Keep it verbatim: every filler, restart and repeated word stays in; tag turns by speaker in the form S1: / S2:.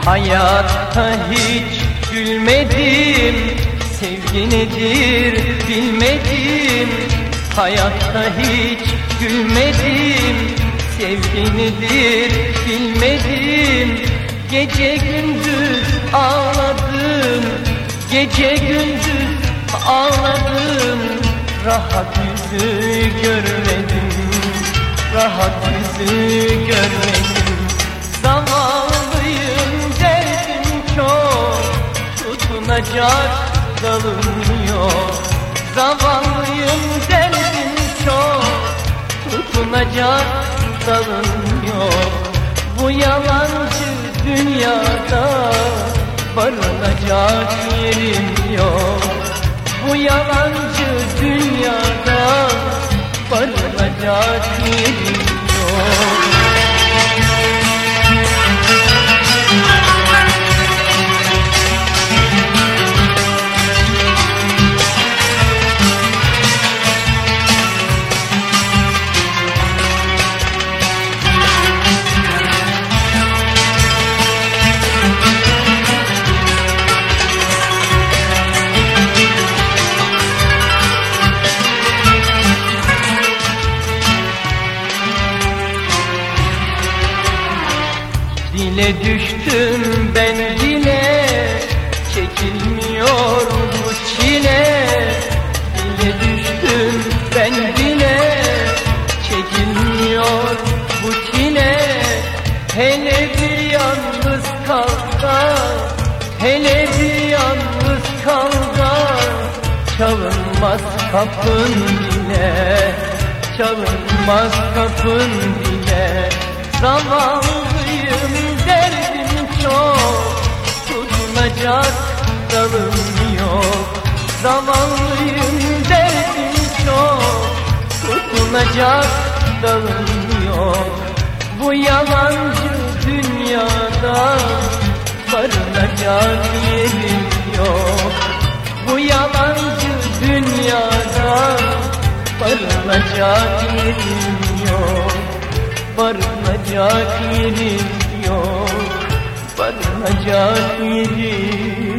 S1: Hayatta hiç gülmedim, sevgi nedir bilmedim. Hayatta hiç gülmedim, sevgi nedir bilmedim. Gece gündüz ağladım, gece gündüz ağladım. Rahat yüzü görmedim, rahat yüzü görmedim. Zavallıyım, derdim çok, tutunacak dalım yok. Zavallıyım, derdim çok, tutunacak dalım yok. Bu yalancı dünyada barınacak yerim yok. Bu yalancı dünyada barınacak yerim yok. Dile düştüm ben dile, çekilmiyor bu çile. Dile düştüm ben dile, çekilmiyor bu çile. Hele bir yalnız kalsa, hele bir yalnız kalsa, çalınmaz kapın bile, çalınmaz kapın bile. Zavallıyım, derdim çok, tutunacak dalım yok. Zavallıyım, derdim çok, tutunacak dalım yok. Bu yalancı dünyada barınacak yerim yok. Bu yalancı dünyada barınacak yerim yok. Barınacak yerim yok, barınacak yerim